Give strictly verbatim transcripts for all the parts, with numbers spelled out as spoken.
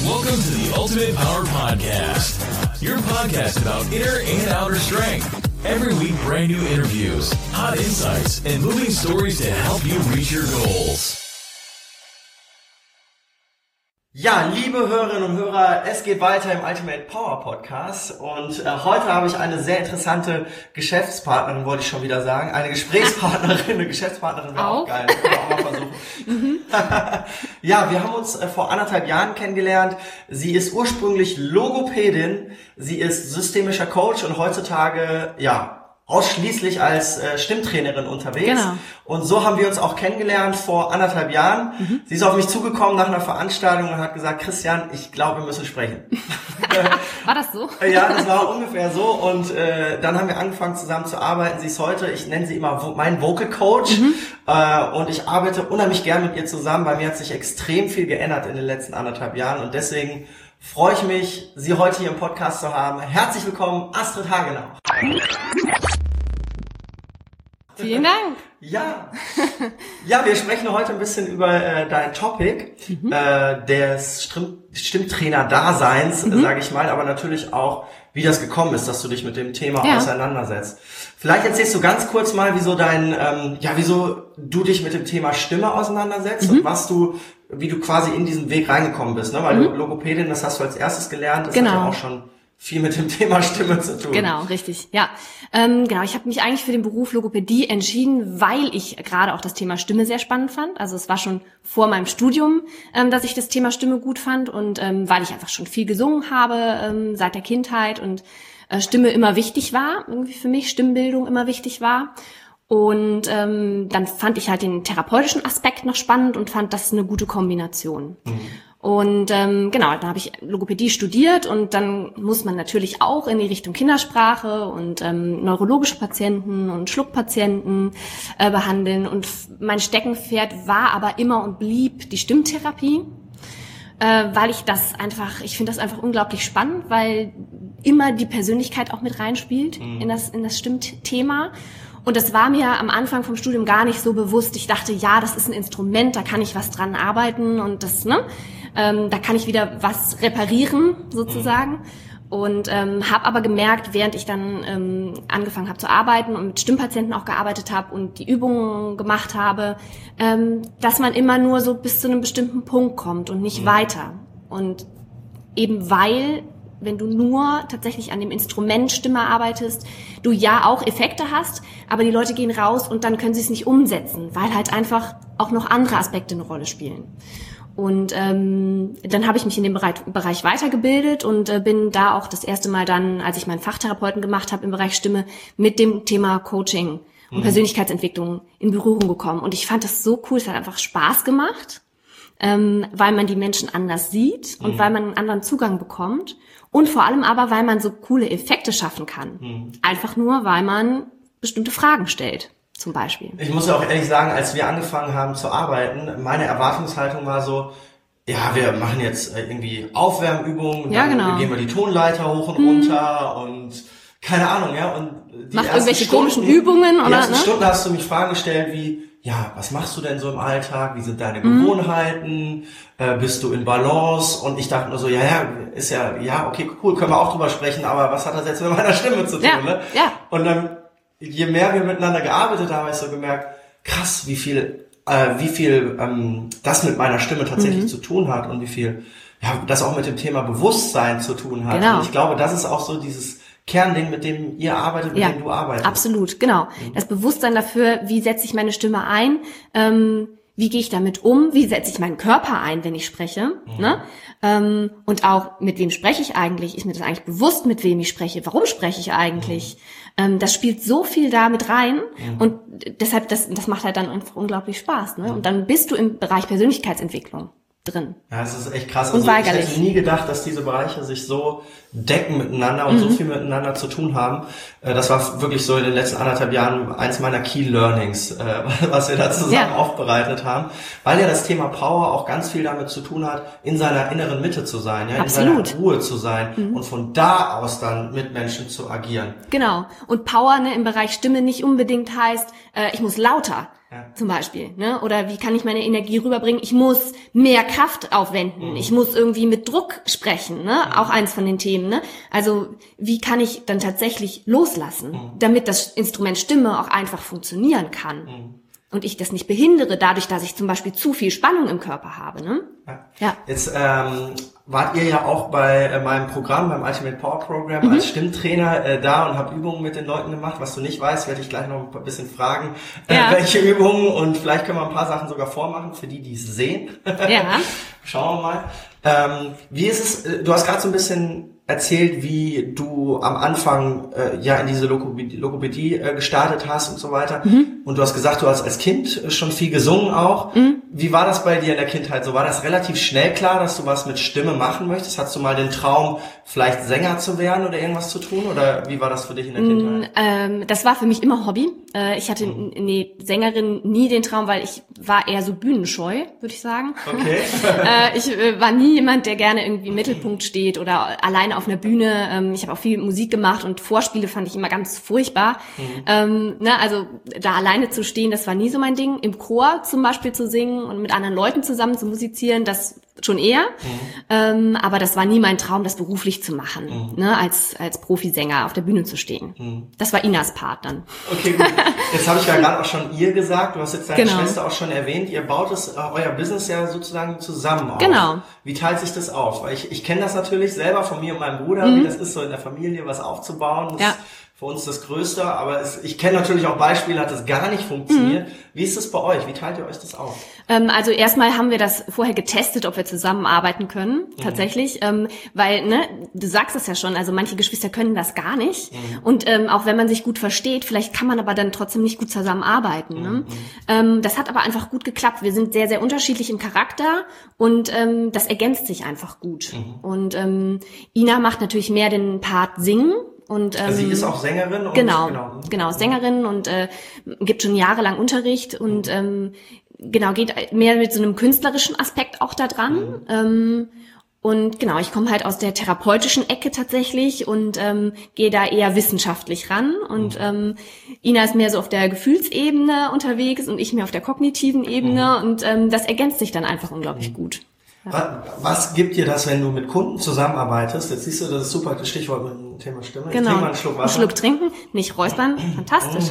Welcome to the Ultimate Power Podcast, your podcast about inner and outer strength. Every week, brand new interviews, hot insights, and moving stories to help you reach your goals. Ja, liebe Hörerinnen und Hörer, es geht weiter im Ultimate Power Podcast und äh, heute habe ich eine sehr interessante Geschäftspartnerin, wollte ich schon wieder sagen, eine Gesprächspartnerin, eine Geschäftspartnerin wäre auch geil, können wir auch mal versuchen. Ja, wir haben uns äh, vor anderthalb Jahren kennengelernt. Sie ist ursprünglich Logopädin, sie ist systemischer Coach und heutzutage, ja, ausschließlich als äh, Stimmtrainerin unterwegs. Genau. Und so haben wir uns auch kennengelernt vor anderthalb Jahren. Mhm. Sie ist auf mich zugekommen nach einer Veranstaltung und hat gesagt, Christian, ich glaube, wir müssen sprechen. War das so? Ja, das war ungefähr so. Und äh, dann haben wir angefangen zusammen zu arbeiten. Sie ist heute, ich nenne sie immer vo- mein Vocal Coach. Mhm. Äh, und ich arbeite unheimlich gern mit ihr zusammen. Bei mir hat sich extrem viel geändert in den letzten anderthalb Jahren. Und deswegen freue ich mich, Sie heute hier im Podcast zu haben. Herzlich willkommen, Astrid Hagenau. Vielen Dank. Ja, ja, wir sprechen heute ein bisschen über äh, dein Topic mhm. äh, des Stimm- Stimmtrainer-Daseins, mhm. sage ich mal, aber natürlich auch, wie das gekommen ist, dass du dich mit dem Thema ja. auseinandersetzt. Vielleicht erzählst du ganz kurz mal, wieso dein, ähm, ja, wieso du dich mit dem Thema Stimme auseinandersetzt mhm. und was du, wie du quasi in diesen Weg reingekommen bist, ne? Weil mhm. Logopädin, das hast du als erstes gelernt, das genau. hat ja auch schon viel mit dem Thema Stimme zu tun. Genau, richtig. Ja, ähm, genau. Ich habe mich eigentlich für den Beruf Logopädie entschieden, weil ich gerade auch das Thema Stimme sehr spannend fand. Also es war schon vor meinem Studium, ähm, dass ich das Thema Stimme gut fand und ähm, weil ich einfach schon viel gesungen habe ähm, seit der Kindheit und äh, Stimme immer wichtig war, irgendwie für mich Stimmbildung immer wichtig war. Und ähm, dann fand ich halt den therapeutischen Aspekt noch spannend und fand das eine gute Kombination. Mhm. Und ähm, genau, dann habe ich Logopädie studiert und dann muss man natürlich auch in die Richtung Kindersprache und ähm, neurologische Patienten und Schluckpatienten äh, behandeln. Und mein Steckenpferd war aber immer und blieb die Stimmtherapie, äh, weil ich das einfach, ich finde das einfach unglaublich spannend, weil immer die Persönlichkeit auch mit reinspielt mhm. in das in das Stimmthema. Und das war mir am Anfang vom Studium gar nicht so bewusst. Ich dachte, ja, das ist ein Instrument, da kann ich was dran arbeiten und das, ne, ähm, da kann ich wieder was reparieren sozusagen. Und ähm, habe aber gemerkt, während ich dann ähm, angefangen habe zu arbeiten und mit Stimmpatienten auch gearbeitet habe und die Übungen gemacht habe, ähm, dass man immer nur so bis zu einem bestimmten Punkt kommt und nicht mhm. weiter. Und eben weil wenn du nur tatsächlich an dem Instrument Stimme arbeitest, du ja auch Effekte hast, aber die Leute gehen raus und dann können sie es nicht umsetzen, weil halt einfach auch noch andere Aspekte eine Rolle spielen. Und ähm, dann habe ich mich in dem Bereich, Bereich weitergebildet und äh, bin da auch das erste Mal dann, als ich meinen Fachtherapeuten gemacht habe im Bereich Stimme, mit dem Thema Coaching und mhm. Persönlichkeitsentwicklung in Berührung gekommen. Und ich fand das so cool, es hat einfach Spaß gemacht, ähm, weil man die Menschen anders sieht und mhm. weil man einen anderen Zugang bekommt. Und vor allem aber, weil man so coole Effekte schaffen kann. Hm. Einfach nur, weil man bestimmte Fragen stellt, zum Beispiel. Ich muss ja auch ehrlich sagen, als wir angefangen haben zu arbeiten, meine Erwartungshaltung war so, ja, wir machen jetzt irgendwie Aufwärmübungen, ja, dann genau. gehen wir die Tonleiter hoch und hm. runter und keine Ahnung, ja. Und die Macht ersten irgendwelche Stunden, komischen Übungen, oder? Die ersten ne? Stunden hast du mich Fragen gestellt wie, ja, was machst du denn so im Alltag? Wie sind deine Gewohnheiten? Äh, bist du in Balance? Und ich dachte nur so, ja, ja, ist ja, ja, okay, cool, können wir auch drüber sprechen, aber was hat das jetzt mit meiner Stimme zu tun, ja, ne? Ja. Und dann, je mehr wir miteinander gearbeitet haben, habe ich so gemerkt, krass, wie viel, äh, wie viel ähm, das mit meiner Stimme tatsächlich mhm. zu tun hat und wie viel, ja, das auch mit dem Thema Bewusstsein zu tun hat. Genau. Und ich glaube, das ist auch so dieses Kernding, mit dem ihr arbeitet, mit ja, dem du arbeitest. Absolut, genau. Mhm. Das Bewusstsein dafür, wie setze ich meine Stimme ein, ähm, wie gehe ich damit um, wie setze ich meinen Körper ein, wenn ich spreche, mhm. ne? Ähm, und auch, mit wem spreche ich eigentlich, ist mir das eigentlich bewusst, mit wem ich spreche, warum spreche ich eigentlich, mhm. ähm, das spielt so viel da mit rein mhm. und deshalb, das, das macht halt dann einfach unglaublich Spaß, ne? Mhm. Und dann bist du im Bereich Persönlichkeitsentwicklung drin. Ja, es ist echt krass. Also ich hätte nie gedacht, dass diese Bereiche sich so decken miteinander und mhm. so viel miteinander zu tun haben. Das war wirklich so in den letzten anderthalb Jahren eins meiner Key Learnings, was wir da zusammen ja. aufbereitet haben. Weil ja das Thema Power auch ganz viel damit zu tun hat, in seiner inneren Mitte zu sein, ja, in Absolut. seiner Ruhe zu sein mhm. und von da aus dann mit Menschen zu agieren. Genau. Und Power, ne, im Bereich Stimme nicht unbedingt heißt, äh, ich muss lauter Ja. Zum Beispiel, ne? Oder wie kann ich meine Energie rüberbringen? Ich muss mehr Kraft aufwenden. Mhm. Ich muss irgendwie mit Druck sprechen, ne? Mhm. Auch eins von den Themen, ne? Also, wie kann ich dann tatsächlich loslassen, mhm. damit das Instrument Stimme auch einfach funktionieren kann? Mhm. Und ich das nicht behindere, dadurch, dass ich zum Beispiel zu viel Spannung im Körper habe, ne? Ja. Ja. Jetzt ähm, wart ihr ja auch bei äh, meinem Programm, beim Ultimate Power Program, mhm. als Stimmtrainer äh, da und habt Übungen mit den Leuten gemacht. Was du nicht weißt, werde ich gleich noch ein bisschen fragen, äh, ja. welche Übungen, und vielleicht können wir ein paar Sachen sogar vormachen, für die, die es sehen. Ja. Schauen wir mal. Ähm, wie ist es, du hast gerade so ein bisschen erzählt, wie du am Anfang äh, ja in diese Logopädie, Logopädie äh, gestartet hast und so weiter. Mhm. Und du hast gesagt, du hast als Kind schon viel gesungen auch. Mhm. Wie war das bei dir in der Kindheit so? War das relativ schnell klar, dass du was mit Stimme machen möchtest? Hattest du mal den Traum, vielleicht Sänger zu werden oder irgendwas zu tun? Oder wie war das für dich in der Kindheit? Ähm, das war für mich immer Hobby. Äh, ich hatte, mhm. nee, Sängerin nie den Traum, weil ich war eher so bühnenscheu, würde ich sagen. Okay. äh, ich äh, war nie jemand, der gerne irgendwie im Mittelpunkt steht oder alleine auf einer Bühne. Ähm, ich habe auch viel Musik gemacht und Vorspiele fand ich immer ganz furchtbar. Mhm. Ähm, ne, also da alleine zu stehen, das war nie so mein Ding. Im Chor zum Beispiel zu singen und mit anderen Leuten zusammen zu musizieren, das schon eher. Mhm. Ähm, aber das war nie mein Traum, das beruflich zu machen, mhm. ne, als als Profisänger auf der Bühne zu stehen. Mhm. Das war Inas Part dann. Okay, gut. Jetzt habe ich ja gerade auch schon ihr gesagt, du hast jetzt deine genau. Schwester auch schon erwähnt, ihr baut es, äh, euer Business ja sozusagen zusammen auf. Genau. Wie teilt sich das auf? Weil ich, ich kenne das natürlich selber von mir und meinem Bruder, mhm. wie das ist, so in der Familie was aufzubauen. Das ja. für uns das Größte, aber es, ich kenne natürlich auch Beispiele, hat das gar nicht funktioniert. Mhm. Wie ist das bei euch? Wie teilt ihr euch das auf? Ähm, also erstmal haben wir das vorher getestet, ob wir zusammenarbeiten können, mhm. tatsächlich, ähm, weil, ne, du sagst es ja schon, also manche Geschwister können das gar nicht mhm. und ähm, auch wenn man sich gut versteht, vielleicht kann man aber dann trotzdem nicht gut zusammenarbeiten. Mhm. Ne? Ähm, das hat aber einfach gut geklappt. Wir sind sehr, sehr unterschiedlich im Charakter und ähm, das ergänzt sich einfach gut. Mhm. Und ähm, Ina macht natürlich mehr den Part Singen. Und, ähm, also sie ist auch Sängerin? Und, genau, genau, genau, Sängerin und äh, gibt schon jahrelang Unterricht und ähm, genau, geht mehr mit so einem künstlerischen Aspekt auch da dran. Mhm. Ähm, und genau, ich komme halt aus der therapeutischen Ecke tatsächlich und ähm, gehe da eher wissenschaftlich ran. Und mhm. ähm, Ina ist mehr so auf der Gefühlsebene unterwegs und ich mehr auf der kognitiven Ebene mhm. und ähm, das ergänzt sich dann einfach unglaublich mhm. gut. Ja. Was gibt dir das, wenn du mit Kunden zusammenarbeitest? Jetzt siehst du, das ist super, das Stichwort mit dem Thema Stimme. Genau. Trink mal einen Schluck Wasser. Einen Schluck trinken, nicht räuspern, fantastisch.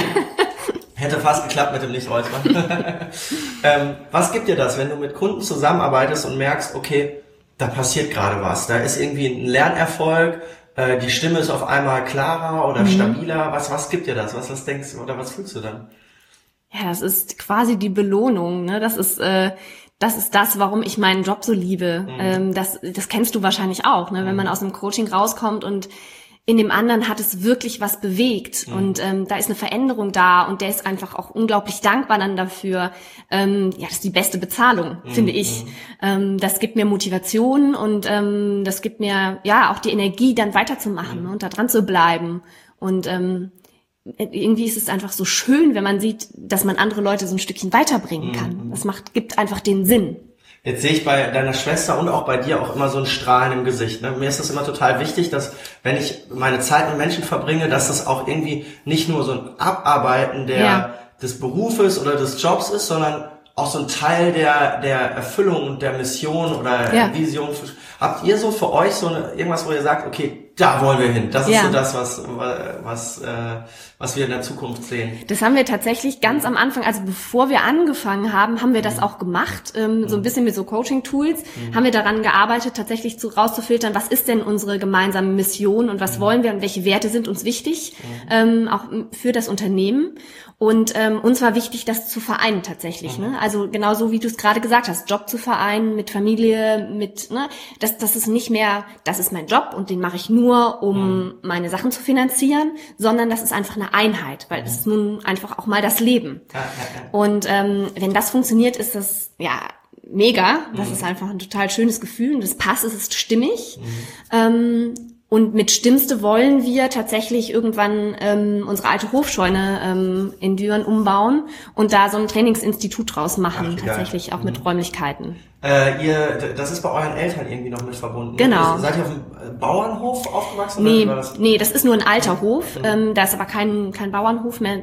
Hätte fast geklappt mit dem Nicht-Räuspern. ähm, was gibt dir das, wenn du mit Kunden zusammenarbeitest und merkst, okay, da passiert gerade was, da ist irgendwie ein Lernerfolg, äh, die Stimme ist auf einmal klarer oder mhm. stabiler. Was, was gibt dir das? Was, was denkst du oder was fühlst du dann? Ja, das ist quasi die Belohnung, ne? Das ist äh, Das ist das, warum ich meinen Job so liebe. Mhm. Ähm, das, das kennst du wahrscheinlich auch, ne? Wenn man aus einem Coaching rauskommt und in dem anderen hat es wirklich was bewegt mhm. und ähm, da ist eine Veränderung da und der ist einfach auch unglaublich dankbar dann dafür. Ähm, ja, das ist die beste Bezahlung, mhm. finde ich. Mhm. Ähm, das gibt mir Motivation und ähm, das gibt mir ja auch die Energie, dann weiterzumachen mhm. und da dran zu bleiben. Und ähm, irgendwie ist es einfach so schön, wenn man sieht, dass man andere Leute so ein Stückchen weiterbringen kann. Das macht, gibt einfach den Sinn. Jetzt sehe ich bei deiner Schwester und auch bei dir auch immer so ein Strahlen im Gesicht. Ne? Mir ist das immer total wichtig, dass wenn ich meine Zeit mit Menschen verbringe, dass das auch irgendwie nicht nur so ein Abarbeiten der ja. des Berufes oder des Jobs ist, sondern auch so ein Teil der der Erfüllung und der Mission oder ja. Vision. Habt ihr so für euch so eine, irgendwas, wo ihr sagt, okay, da wollen wir hin. Das ist ja. so das, was was äh, was wir in der Zukunft sehen. Das haben wir tatsächlich ganz am Anfang, also bevor wir angefangen haben, haben wir das auch gemacht. Ähm, mhm. So ein bisschen mit so Coaching-Tools mhm. haben wir daran gearbeitet, tatsächlich zu, rauszufiltern, was ist denn unsere gemeinsame Mission und was mhm. wollen wir und welche Werte sind uns wichtig, mhm. ähm, auch für das Unternehmen. Und ähm, uns war wichtig, das zu vereinen tatsächlich. Mhm. Ne? Also genauso wie du es gerade gesagt hast, Job zu vereinen mit Familie, mit ne, das, das ist nicht mehr, das ist mein Job und den mache ich nur, um mhm. meine Sachen zu finanzieren, sondern das ist einfach eine Einheit, weil es mhm. ist nun einfach auch mal das Leben. Ja, ja, ja. Und ähm, wenn das funktioniert, ist das ja mega. Das mhm. ist einfach ein total schönes Gefühl und das passt, es ist stimmig. Mhm. Ähm, Und mit Stimmste wollen wir tatsächlich irgendwann ähm, unsere alte Hofscheune ähm, in Düren umbauen und da so ein Trainingsinstitut draus machen, Ach, tatsächlich auch mhm. mit Räumlichkeiten. Äh, ihr, das ist bei euren Eltern irgendwie noch mit verbunden. Genau. Also, seid ihr auf einem Bauernhof aufgewachsen? Nee, oder das? nee, das ist nur ein alter Hof. Mhm. Ähm, da ist aber kein kein Bauernhof mehr.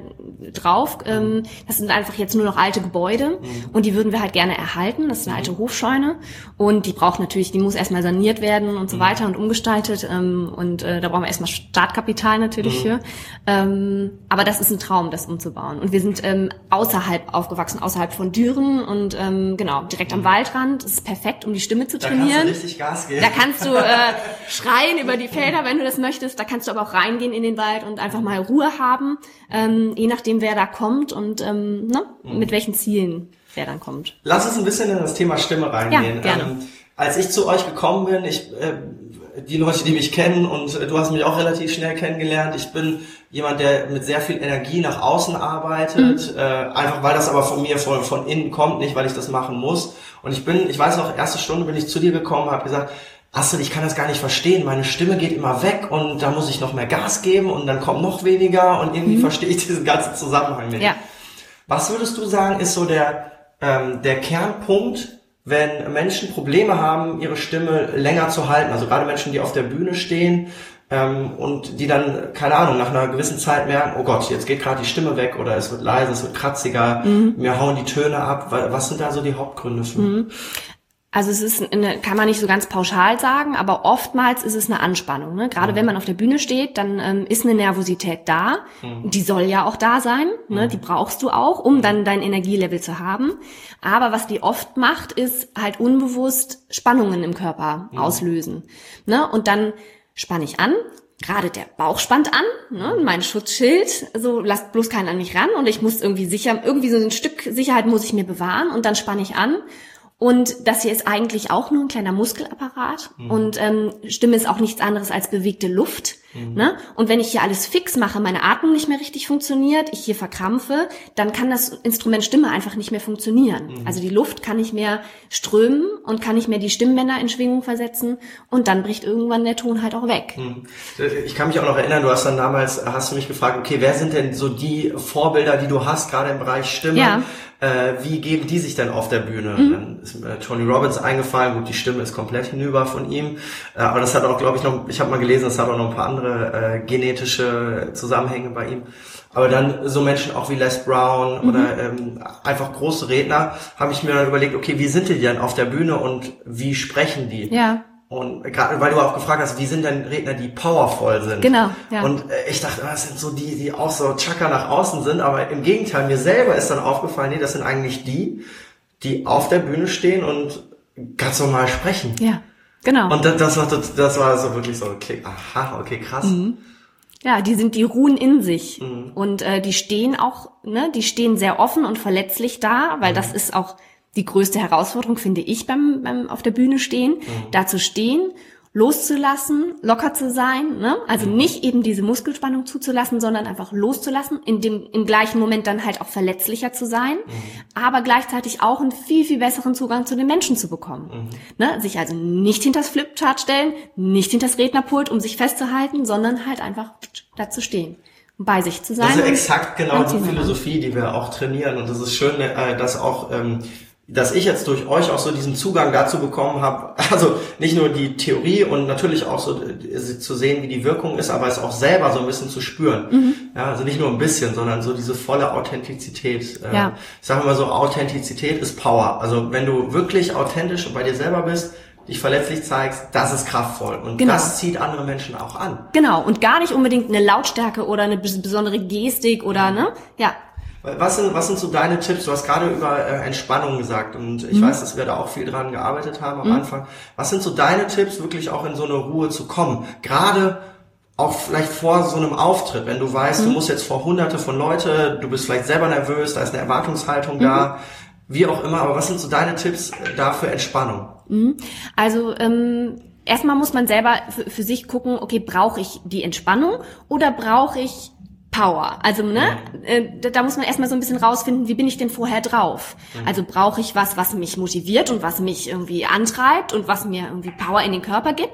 drauf. Ähm, das sind einfach jetzt nur noch alte Gebäude mhm. und die würden wir halt gerne erhalten. Das ist eine mhm. alte Hofscheune und die braucht natürlich, die muss erstmal saniert werden und so mhm. weiter und umgestaltet ähm, und äh, da brauchen wir erstmal Startkapital natürlich mhm. für. Ähm, aber das ist ein Traum, das umzubauen. Und wir sind ähm, außerhalb aufgewachsen, außerhalb von Düren und ähm, genau, direkt am Waldrand. Das ist perfekt, um die Stimme zu trainieren. Da kannst du richtig Gas geben. Da kannst du äh, schreien über die Felder, wenn du das möchtest. Da kannst du aber auch reingehen in den Wald und einfach mal Ruhe haben, ähm, je nachdem, wer da kommt und ähm, ne, mhm. mit welchen Zielen wer dann kommt. Lass uns ein bisschen in das Thema Stimme reingehen. Ja, gerne. Ähm, als ich zu euch gekommen bin, ich äh, die Leute, die mich kennen und äh, du hast mich auch relativ schnell kennengelernt. Ich bin jemand, der mit sehr viel Energie nach außen arbeitet, mhm. äh, einfach weil das aber von mir von, von innen kommt, nicht weil ich das machen muss. Und ich bin, ich weiß noch, erste Stunde bin ich zu dir gekommen, habe gesagt, Astrid, ich kann das gar nicht verstehen, meine Stimme geht immer weg und da muss ich noch mehr Gas geben und dann kommt noch weniger und irgendwie mhm. verstehe ich diesen ganzen Zusammenhang nicht. Ja. Was würdest du sagen, ist so der, ähm, der Kernpunkt, wenn Menschen Probleme haben, ihre Stimme länger zu halten, also gerade Menschen, die auf der Bühne stehen ähm, und die dann, keine Ahnung, nach einer gewissen Zeit merken, oh Gott, jetzt geht gerade die Stimme weg oder es wird leise, es wird kratziger, mhm. mir hauen die Töne ab. Was sind da so die Hauptgründe für? Mhm. Also es ist eine, kann man nicht so ganz pauschal sagen, aber oftmals ist es eine Anspannung. Ne? Gerade mhm. wenn man auf der Bühne steht, dann ähm, ist eine Nervosität da. Mhm. Die soll ja auch da sein. Ne? Mhm. Die brauchst du auch, um dann dein Energielevel zu haben. Aber was die oft macht, ist halt unbewusst Spannungen im Körper mhm. auslösen. Ne? Und dann spanne ich an. Gerade der Bauch spannt an, ne? Mein Schutzschild, so lasst bloß keinen an mich ran und ich muss irgendwie sicher, irgendwie so ein Stück Sicherheit muss ich mir bewahren und dann spanne ich an. Und das hier ist eigentlich auch nur ein kleiner Muskelapparat mhm. und ähm, Stimme ist auch nichts anderes als bewegte Luft. Mhm. Ne? Und wenn ich hier alles fix mache, meine Atmung nicht mehr richtig funktioniert, ich hier verkrampfe, dann kann das Instrument Stimme einfach nicht mehr funktionieren. Mhm. Also die Luft kann nicht mehr strömen und kann nicht mehr die Stimmbänder in Schwingung versetzen und dann bricht irgendwann der Ton halt auch weg. Mhm. Ich kann mich auch noch erinnern, du hast dann damals, hast du mich gefragt, okay, wer sind denn so die Vorbilder, die du hast, gerade im Bereich Stimme? Ja. Äh, wie geben die sich denn auf der Bühne? Mhm. Dann ist mir Tony Robbins eingefallen, gut, die Stimme ist komplett hinüber von ihm, äh, aber das hat auch, glaube ich, noch, ich habe mal gelesen, das hat auch noch ein paar andere äh, genetische Zusammenhänge bei ihm. Aber dann so Menschen auch wie Les Brown mhm. oder ähm, einfach große Redner, habe ich mir dann überlegt, okay, wie sind die denn auf der Bühne und wie sprechen die? Ja. Und gerade, weil du auch gefragt hast, wie sind denn Redner, die powervoll sind? Genau, ja. Und äh, ich dachte, das sind so die, die auch so Chaka nach außen sind, aber im Gegenteil, mir selber ist dann aufgefallen, nee, das sind eigentlich die, die auf der Bühne stehen und ganz normal sprechen. Ja, genau. Und das, das, war, das war so wirklich so, okay, aha, okay, krass. Mhm. Ja, die sind, die ruhen in sich. Mhm. Und äh, die stehen auch, ne, die stehen sehr offen und verletzlich da, weil mhm. das ist auch die größte Herausforderung, finde ich, beim, beim auf der Bühne stehen, mhm. da zu stehen, loszulassen, locker zu sein, ne? Also mhm. nicht eben diese Muskelspannung zuzulassen, sondern einfach loszulassen, in dem im gleichen Moment dann halt auch verletzlicher zu sein, mhm. aber gleichzeitig auch einen viel, viel besseren Zugang zu den Menschen zu bekommen. Mhm. Ne? Sich also nicht hinters Flipchart stellen, nicht hinters Rednerpult, um sich festzuhalten, sondern halt einfach da zu stehen. Bei sich zu sein. Das ist exakt genau die Philosophie, die wir auch trainieren, und das ist schön, dass auch ähm, dass ich jetzt durch euch auch so diesen Zugang dazu bekommen habe, also nicht nur die Theorie und natürlich auch so zu sehen, wie die Wirkung ist, aber es auch selber so ein bisschen zu spüren. Mhm. Ja, also nicht nur ein bisschen, sondern so diese volle Authentizität. Ja. Ich sage immer so, Authentizität ist Power. Also wenn du wirklich authentisch bei dir selber bist, dich verletzlich zeigst, das ist kraftvoll. Und genau. das zieht andere Menschen auch an. Genau, und gar nicht unbedingt eine Lautstärke oder eine besondere Gestik oder, ne? Ja. Was sind, was sind so deine Tipps? Du hast gerade über äh, Entspannung gesagt und ich mhm. weiß, dass wir da auch viel dran gearbeitet haben am mhm. Anfang. Was sind so deine Tipps, wirklich auch in so eine Ruhe zu kommen? Gerade auch vielleicht vor so einem Auftritt, wenn du weißt, mhm. du musst jetzt vor hunderte von Leute, du bist vielleicht selber nervös, da ist eine Erwartungshaltung mhm. da, wie auch immer. Aber was sind so deine Tipps da für Entspannung? Mhm. Also ähm, erstmal muss man selber für, für sich gucken, okay, brauche ich die Entspannung oder brauche ich Power? Also, ne, äh, da muss man erstmal so ein bisschen rausfinden, wie bin ich denn vorher drauf? Mhm. Also brauche ich was, was mich motiviert und was mich irgendwie antreibt und was mir irgendwie Power in den Körper gibt?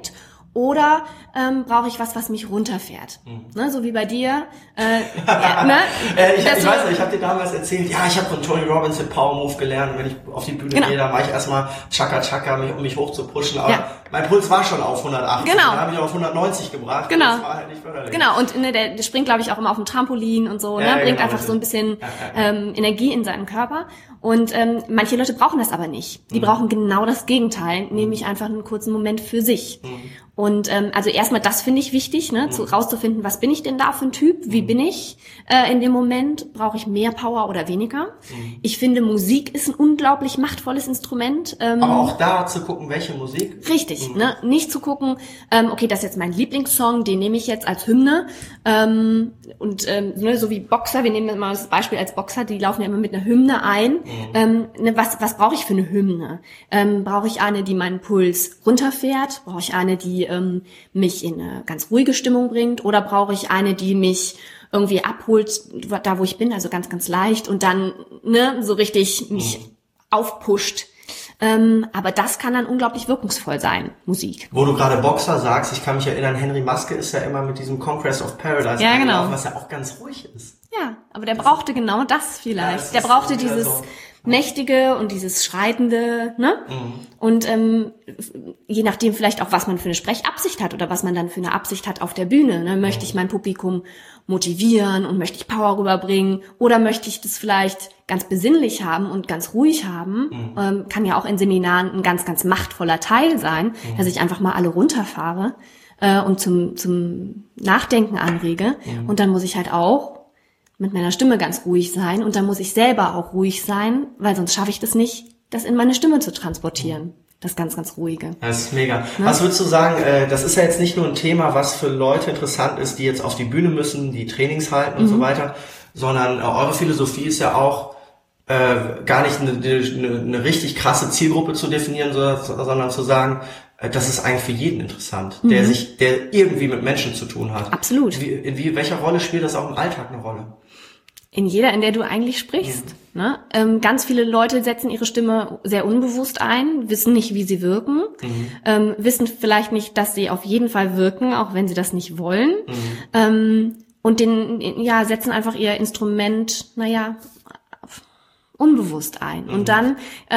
Oder ähm, brauche ich was, was mich runterfährt? Mhm. Ne, so wie bei dir. Äh, ja, ne? äh, ich, ich weiß nicht, ich habe dir damals erzählt, ja, ich habe von Tony Robbins den Power Move gelernt. Wenn ich auf die Bühne genau. gehe, dann mache ich erstmal Chaka Chaka, mich, um mich hoch zu pushen. Aber ja. mein Puls war schon auf hundertachtzig. Genau. Dann habe ich auf hundertneunzig gebracht. Genau. Das war halt nicht förderlich. Genau. Und ne, der, der springt, glaube ich, auch immer auf dem Trampolin und so. Ja, ne? Bringt genau, einfach so ein bisschen ja, ja, ja. Ähm, Energie in seinen Körper. Und ähm, manche Leute brauchen das aber nicht. Die mhm. brauchen genau das Gegenteil, mhm. nämlich einfach einen kurzen Moment für sich. Mhm. Und ähm, also erstmal das finde ich wichtig, ne, mhm. zu, rauszufinden, was bin ich denn da für ein Typ, wie mhm. bin ich äh, in dem Moment, brauche ich mehr Power oder weniger. Mhm. Ich finde, Musik ist ein unglaublich machtvolles Instrument. Ähm, aber auch da zu gucken, welche Musik. Richtig, mhm. ne, nicht zu gucken, ähm, okay, das ist jetzt mein Lieblingssong, den nehme ich jetzt als Hymne. Ähm, und ähm, ne, so wie Boxer, wir nehmen mal das Beispiel als Boxer, die laufen ja immer mit einer Hymne ein. Mhm. Ähm, ne, was was brauche ich für eine Hymne? Ähm, brauche ich eine, die meinen Puls runterfährt? Brauche ich eine, die ähm, mich in eine ganz ruhige Stimmung bringt? Oder brauche ich eine, die mich irgendwie abholt, da wo ich bin, also ganz, ganz leicht und dann ne so richtig mich mhm. aufpusht? Ähm, aber das kann dann unglaublich wirkungsvoll sein, Musik. Wo du gerade Boxer sagst, ich kann mich erinnern, Henry Maske ist ja immer mit diesem Conquest of Paradise ja, genau. was ja auch ganz ruhig ist. Ja, aber der brauchte genau das vielleicht. Ja, das der brauchte dieses so. Mächtige und dieses Schreitende, ne? Mhm. Und ähm, je nachdem vielleicht auch, was man für eine Sprechabsicht hat oder was man dann für eine Absicht hat auf der Bühne. Ne? Möchte ich mein Publikum motivieren und möchte ich Power rüberbringen oder möchte ich das vielleicht ganz besinnlich haben und ganz ruhig haben? Mhm. Ähm, kann ja auch in Seminaren ein ganz, ganz machtvoller Teil sein, mhm. dass ich einfach mal alle runterfahre äh, und zum zum Nachdenken anrege. Mhm. Und dann muss ich halt auch mit meiner Stimme ganz ruhig sein und dann muss ich selber auch ruhig sein, weil sonst schaffe ich das nicht, das in meine Stimme zu transportieren. Das ganz, ganz Ruhige. Das ist mega. Ne? Was würdest du sagen, äh, das ist ja jetzt nicht nur ein Thema, was für Leute interessant ist, die jetzt auf die Bühne müssen, die Trainings halten und mhm. so weiter, sondern äh, eure Philosophie ist ja auch, äh, gar nicht eine, eine, eine richtig krasse Zielgruppe zu definieren, sondern zu sagen, das ist eigentlich für jeden interessant, der mhm. sich, der irgendwie mit Menschen zu tun hat. Absolut. Wie, in wie, welcher Rolle spielt das auch im Alltag eine Rolle? In jeder, in der du eigentlich sprichst. Mhm. Ne? Ähm, ganz viele Leute setzen ihre Stimme sehr unbewusst ein, wissen nicht, wie sie wirken, mhm. ähm, wissen vielleicht nicht, dass sie auf jeden Fall wirken, auch wenn sie das nicht wollen. Mhm. Ähm, und den, ja, setzen einfach ihr Instrument, naja, unbewusst ein. Mhm. Und dann,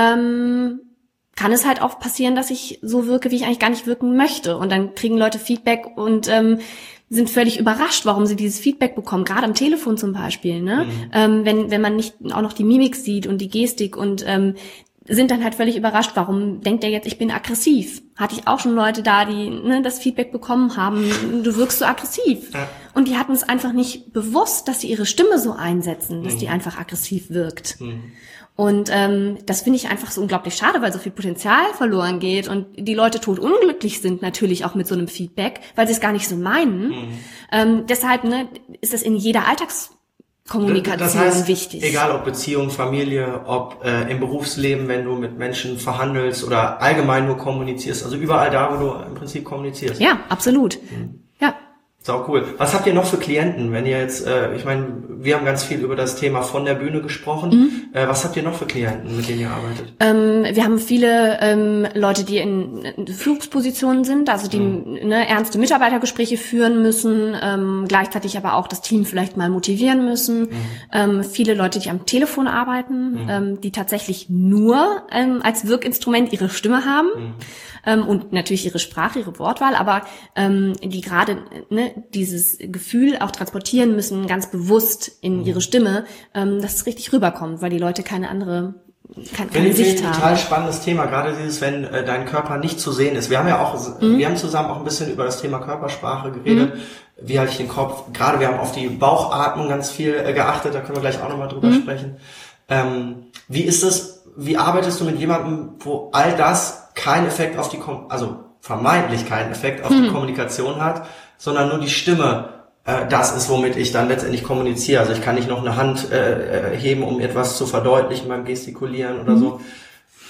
ähm, kann es halt auch passieren, dass ich so wirke, wie ich eigentlich gar nicht wirken möchte. Und dann kriegen Leute Feedback und ähm, sind völlig überrascht, warum sie dieses Feedback bekommen, gerade am Telefon zum Beispiel. Ne? Mhm. Ähm, wenn wenn man nicht auch noch die Mimik sieht und die Gestik und ähm, sind dann halt völlig überrascht, warum denkt er jetzt, ich bin aggressiv. Hatte ich auch schon Leute da, die ne, das Feedback bekommen haben, du wirkst so aggressiv. Ja. Und die hatten es einfach nicht bewusst, dass sie ihre Stimme so einsetzen, dass mhm. die einfach aggressiv wirkt. Mhm. Und ähm, das finde ich einfach so unglaublich schade, weil so viel Potenzial verloren geht und die Leute totunglücklich sind natürlich auch mit so einem Feedback, weil sie es gar nicht so meinen. Mhm. Ähm, deshalb ne, ist das in jeder Alltagskommunikation das heißt, wichtig. Egal ob Beziehung, Familie, ob äh, im Berufsleben, wenn du mit Menschen verhandelst oder allgemein nur kommunizierst, also überall da, wo du im Prinzip kommunizierst. Ja, absolut. Mhm. Ja. Sau cool. Was habt ihr noch für Klienten, wenn ihr jetzt, äh, ich meine, wir haben ganz viel über das Thema von der Bühne gesprochen. Mhm. Äh, was habt ihr noch für Klienten, mit denen ihr arbeitet? Ähm, wir haben viele ähm, Leute, die in, in Führungspositionen sind, also die mhm. ne, ernste Mitarbeitergespräche führen müssen, ähm, gleichzeitig aber auch das Team vielleicht mal motivieren müssen. Mhm. Ähm, viele Leute, die am Telefon arbeiten, mhm. ähm, die tatsächlich nur ähm, als Wirkinstrument ihre Stimme haben. Mhm. Ähm, und natürlich ihre Sprache, ihre Wortwahl, aber ähm, die gerade ne, dieses Gefühl auch transportieren müssen, ganz bewusst in mhm. ihre Stimme, ähm, dass es richtig rüberkommt, weil die Leute keine andere, keine, keine Sicht haben. Ein total spannendes Thema, gerade dieses, wenn äh, dein Körper nicht zu sehen ist. Wir haben ja auch, mhm. wir haben zusammen auch ein bisschen über das Thema Körpersprache geredet. Mhm. Wie halte ich den Kopf? Gerade wir haben auf die Bauchatmung ganz viel äh, geachtet, da können wir gleich auch nochmal drüber mhm. sprechen. Ähm, wie ist es, wie arbeitest du mit jemandem, wo all das keinen Effekt auf die, Kom- also vermeintlich keinen Effekt auf hm. die Kommunikation hat, sondern nur die Stimme äh, das ist, womit ich dann letztendlich kommuniziere. Also ich kann nicht noch eine Hand äh, heben, um etwas zu verdeutlichen beim Gestikulieren oder hm. so.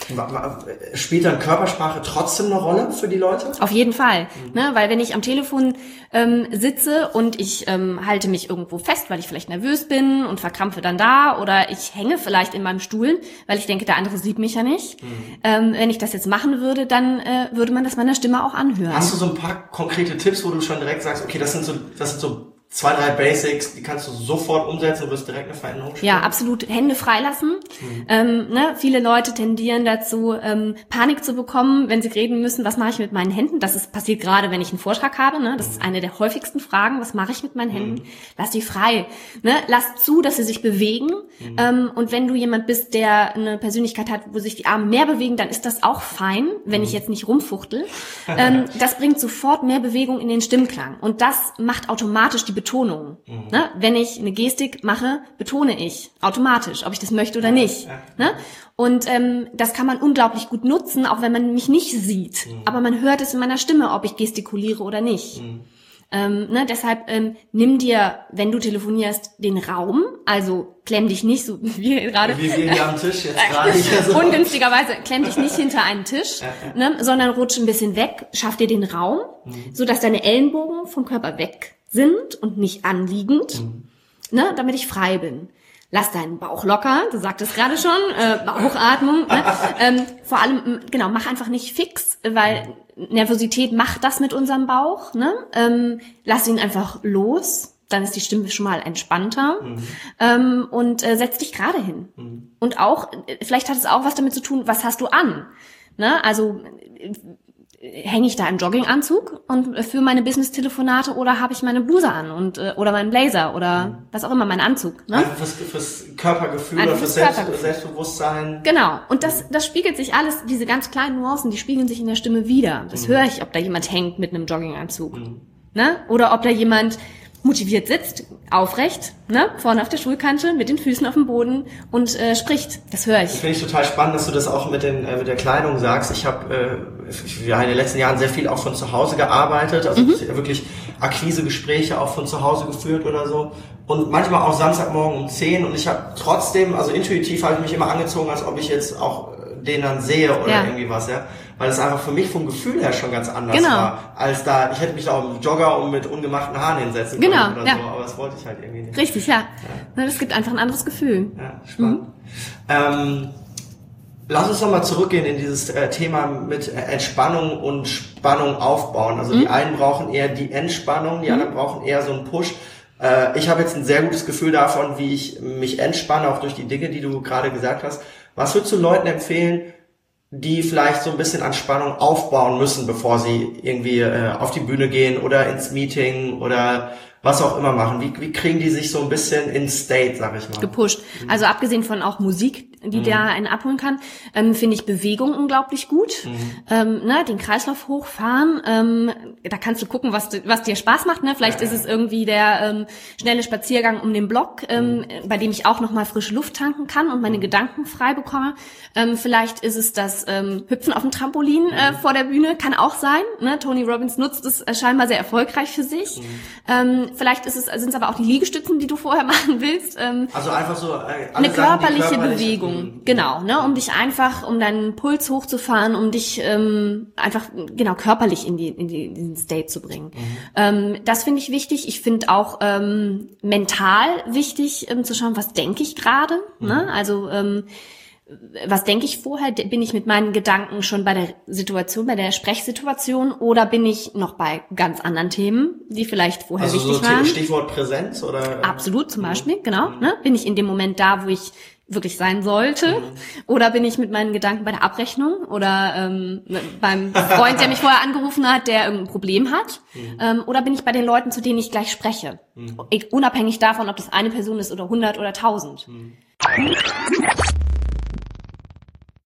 Spielt dann Körpersprache trotzdem eine Rolle für die Leute? Auf jeden Fall, mhm. ne, weil wenn ich am Telefon ähm, sitze und ich ähm, halte mich irgendwo fest, weil ich vielleicht nervös bin und verkrampfe dann da, oder ich hänge vielleicht in meinem Stuhl, weil ich denke, der andere sieht mich ja nicht. Mhm. Ähm, wenn ich das jetzt machen würde, dann äh, würde man das meiner Stimme auch anhören. Hast du so ein paar konkrete Tipps, wo du schon direkt sagst, okay, das sind so, das sind so zwei, drei Basics, die kannst du sofort umsetzen und wirst direkt eine Veränderung spüren? Ja, absolut. Hände freilassen. Mhm. Ähm, ne, viele Leute tendieren dazu, ähm, Panik zu bekommen, wenn sie reden müssen, was mache ich mit meinen Händen? Das ist passiert gerade, wenn ich einen Vortrag habe. Ne? Das mhm. ist eine der häufigsten Fragen. Was mache ich mit meinen Händen? Mhm. Lass die frei. Ne? Lass zu, dass sie sich bewegen. Mhm. Ähm, und wenn du jemand bist, der eine Persönlichkeit hat, wo sich die Arme mehr bewegen, dann ist das auch fein, wenn mhm. ich jetzt nicht rumfuchtel. ähm, das bringt sofort mehr Bewegung in den Stimmklang. Und das macht automatisch die Betonung. Mhm. Ne? Wenn ich eine Gestik mache, betone ich automatisch, ob ich das möchte oder nicht. Ja, ja. Ne? Und ähm, das kann man unglaublich gut nutzen, auch wenn man mich nicht sieht. Mhm. Aber man hört es in meiner Stimme, ob ich gestikuliere oder nicht. Mhm. Ähm, ne? Deshalb ähm, nimm dir, wenn du telefonierst, den Raum. Also klemm dich nicht so wie wir gerade. Wie wir hier am Tisch jetzt gerade. So. Ungünstigerweise klemm dich nicht hinter einen Tisch, ja, ja. Ne? Sondern rutsch ein bisschen weg. Schaff dir den Raum, mhm. sodass deine Ellenbogen vom Körper weg sind und nicht anliegend, mhm. ne, damit ich frei bin. Lass deinen Bauch locker, du sagtest gerade schon, äh, Bauchatmung. Ne? ähm, vor allem, genau, mach einfach nicht fix, weil Nervosität macht das mit unserem Bauch. Ne? Ähm, lass ihn einfach los, dann ist die Stimme schon mal entspannter. Mhm. Ähm, und äh, setz dich gerade hin. Mhm. Und auch, vielleicht hat es auch was damit zu tun, was hast du an? Ne? Also hänge ich da im Jogginganzug und für meine Business-Telefonate oder habe ich meine Bluse an und äh, oder meinen Blazer oder mhm. was auch immer, meinen Anzug. Ne? Also fürs, fürs Körpergefühl also oder fürs, fürs Selbst, Selbstbewusstsein. Genau. Und das, das spiegelt sich alles, diese ganz kleinen Nuancen, die spiegeln sich in der Stimme wieder. Das mhm. höre ich, ob da jemand hängt mit einem Jogginganzug. Mhm. Ne? Oder ob da jemand motiviert sitzt, aufrecht, ne, vorne auf der Stuhlkante, mit den Füßen auf dem Boden und äh, spricht. Das höre ich. Das finde ich total spannend, dass du das auch mit, den, äh, mit der Kleidung sagst. Ich habe äh, ja, in den letzten Jahren sehr viel auch von zu Hause gearbeitet, also mhm. wirklich Akquisegespräche auch von zu Hause geführt oder so. Und manchmal auch Samstagmorgen um zehn und ich habe trotzdem, also intuitiv habe ich mich immer angezogen, als ob ich jetzt auch den dann sehe oder ja. irgendwie was, ja. Weil es einfach für mich vom Gefühl her schon ganz anders genau. war, als da, ich hätte mich da auch im Jogger und mit ungemachten Haaren hinsetzen können genau, oder ja. so, aber das wollte ich halt irgendwie nicht. Richtig, ja. ja. Das gibt einfach ein anderes Gefühl. Ja, spannend. Mhm. Ähm, lass uns nochmal zurückgehen in dieses äh, Thema mit äh, Entspannung und Spannung aufbauen. Also mhm. die einen brauchen eher die Entspannung, die mhm. anderen brauchen eher so einen Push. Äh, ich habe jetzt ein sehr gutes Gefühl davon, wie ich mich entspanne, auch durch die Dinge, die du gerade gesagt hast. Was würdest du Leuten empfehlen, die vielleicht so ein bisschen an Spannung aufbauen müssen, bevor sie irgendwie äh, auf die Bühne gehen oder ins Meeting oder was auch immer machen? Wie, wie kriegen die sich so ein bisschen in State, sag ich mal? Gepusht. Also abgesehen von auch Musik, die mhm. da einen abholen kann, ähm, finde ich Bewegung unglaublich gut. Mhm. Ähm, ne, den Kreislauf hochfahren. Ähm, da kannst du gucken, was, was dir Spaß macht. Ne? Vielleicht ja, ist es irgendwie der ähm, schnelle Spaziergang um den Block, ähm, mhm. bei dem ich auch nochmal frische Luft tanken kann und meine mhm. Gedanken frei bekomme. Ähm, vielleicht ist es das ähm, Hüpfen auf dem Trampolin äh, mhm. vor der Bühne, kann auch sein. Ne? Tony Robbins nutzt es äh, scheinbar sehr erfolgreich für sich. Mhm. Ähm, vielleicht ist es, sind es aber auch die Liegestützen, die du vorher machen willst. Ähm, also einfach so äh, eine körperliche körperlich Bewegung. Genau, ne, um dich einfach, um deinen Puls hochzufahren, um dich ähm, einfach genau körperlich in die in, die, in den State zu bringen. Mhm. Ähm, das finde ich wichtig. Ich finde auch ähm, mental wichtig, ähm, zu schauen, was denke ich gerade. Mhm. Ne? Also ähm, was denke ich vorher? Bin ich mit meinen Gedanken schon bei der Situation, bei der Sprechsituation oder bin ich noch bei ganz anderen Themen, die vielleicht vorher also wichtig so waren? Stichwort Präsenz oder? Absolut, zum Beispiel, genau. Mhm. Ne? Bin ich in dem Moment da, wo ich wirklich sein sollte? Mhm. Oder bin ich mit meinen Gedanken bei der Abrechnung oder ähm, beim Freund, der mich vorher angerufen hat, der irgendein Problem hat? Mhm. Ähm, oder bin ich bei den Leuten, zu denen ich gleich spreche? Mhm. Unabhängig davon, ob das eine Person ist oder hundert oder tausend. Mhm.